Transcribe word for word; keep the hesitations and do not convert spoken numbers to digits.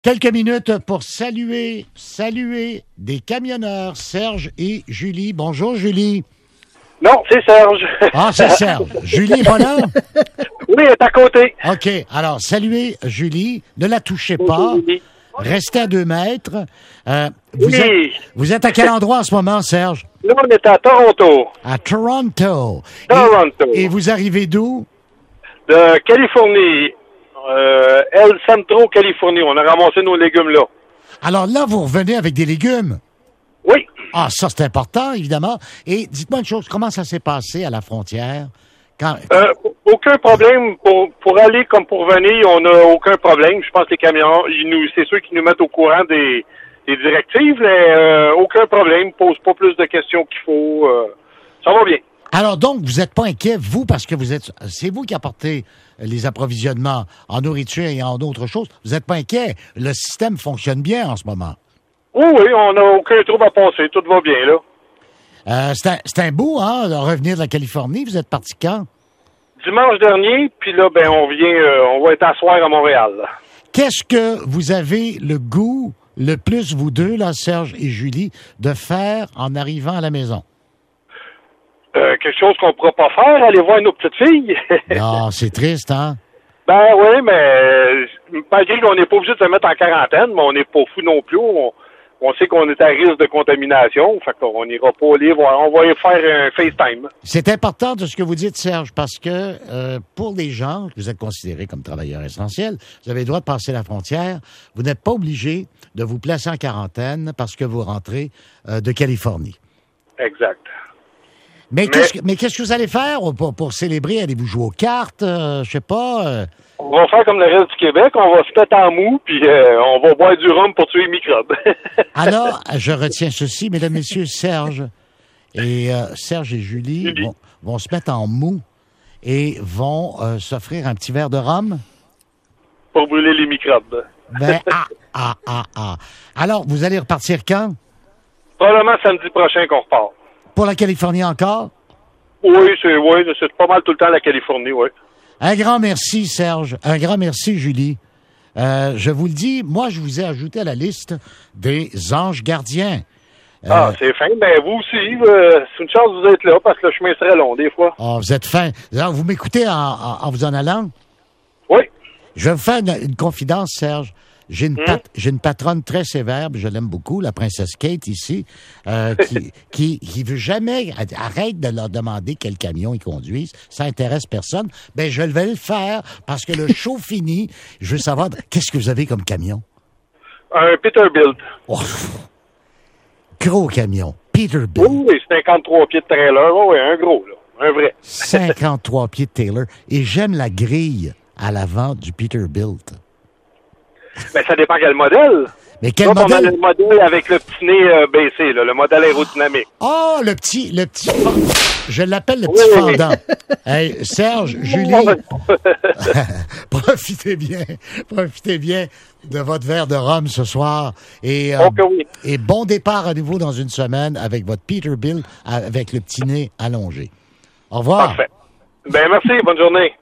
Quelques minutes pour saluer, saluer des camionneurs, Serge et Julie. Bonjour, Julie. Non, c'est Serge. Ah, c'est Serge. Julie est pas là? Oui, elle est à côté. OK. Alors, saluez Julie. Ne la touchez pas. Oui. Restez à deux mètres. Euh, vous, Oui. êtes, vous êtes à quel endroit en ce moment, Serge? Là, on est à Toronto. À Toronto. Toronto. Et, et vous arrivez d'où? De Californie. Euh, El Centro, Californie. On a ramassé nos légumes là. Alors là, vous revenez avec des légumes. Oui. Ah, ça, c'est important, évidemment. Et dites-moi une chose, comment ça s'est passé à la frontière? Quand... Euh, aucun problème. Pour, pour aller comme pour venir, on n'a aucun problème. Je pense que les camions, ils nous, c'est ceux qui nous mettent au courant des, des directives, mais euh, aucun problème. Pose pas plus de questions qu'il faut. Euh, ça va bien. Alors donc, vous n'êtes pas inquiet, vous, parce que vous êtes, c'est vous qui apportez les approvisionnements en nourriture et en d'autres choses. Vous n'êtes pas inquiet. Le système fonctionne bien en ce moment. Oui, oui, on n'a aucun trouble à passer. Tout va bien, là. Euh, c'est un, c'est un bout, hein, de revenir de la Californie. Vous êtes parti quand? Dimanche dernier, puis là, ben, on vient, euh, on va être à soir à Montréal. Qu'est-ce que vous avez le goût, le plus, vous deux, là, Serge et Julie, de faire en arrivant à la maison? Euh, quelque chose qu'on ne pourra pas faire, aller voir nos petites filles. Non, c'est triste, hein? Ben oui, mais euh, malgré qu'on n'est pas obligé de se mettre en quarantaine, mais on n'est pas fou non plus. On, on sait qu'on est à risque de contamination, fait qu'on n'ira pas les voir. On va y faire un FaceTime. C'est important de ce que vous dites, Serge, parce que euh, pour les gens, vous êtes considérés comme travailleurs essentiels, vous avez le droit de passer la frontière. Vous n'êtes pas obligé de vous placer en quarantaine parce que vous rentrez euh, de Californie. Exact. Mais, Mais, qu'est-ce que, mais qu'est-ce que vous allez faire pour, pour célébrer? Allez-vous jouer aux cartes? Euh, je sais pas. Euh... On va faire comme le reste du Québec, on va se mettre en mou, puis euh, on va boire du rhum pour tuer les microbes. Alors, je retiens ceci, mesdames, messieurs, Serge et euh, Serge et Julie, Julie. Vont, vont se mettre en mou et vont euh, s'offrir un petit verre de rhum. Pour brûler les microbes. Ben, ah, ah, ah, ah. Alors, vous allez repartir quand? Probablement samedi prochain qu'on repart. Pour la Californie encore? Oui, c'est oui, c'est pas mal tout le temps la Californie, oui. Un grand merci, Serge. Un grand merci, Julie. Euh, je vous le dis, moi, je vous ai ajouté à la liste des anges gardiens. Euh, Ah, c'est fin. Ben, vous aussi, euh, c'est une chance de vous être là, parce que le chemin serait long, des fois. oh, vous êtes fin. Alors, vous m'écoutez en, en, en vous en allant? Oui. Je vais vous faire une, une confidence, Serge. J'ai une, pat- j'ai une patronne très sévère, je l'aime beaucoup, la princesse Kate ici, euh, qui, qui, qui veut jamais, arrête de leur demander quel camion ils conduisent, ça intéresse personne. Ben, je vais le faire parce que le show fini. Je veux savoir, qu'est-ce que vous avez comme camion? Un Peterbilt. Oh, gros camion. Peterbilt. Oui, oui, cinquante-trois pieds de trailer. Oui, oui, un gros, là. Un vrai. cinquante-trois pieds de Taylor. Et j'aime la grille à l'avant du Peterbilt. Ben, ça dépend quel modèle. Mais quel Là, on a modèle? le modèle avec le petit nez euh, baissé, là, le modèle aérodynamique. Oh, le petit, le petit, je l'appelle le petit Oui. fendant. Hey, Serge, Julie, profitez bien, profitez bien de votre verre de rhum ce soir et, euh, Ok, oui. et bon départ à nouveau dans une semaine avec votre Peterbilt avec le petit nez allongé. Au revoir. Parfait. Ben, merci. Bonne journée.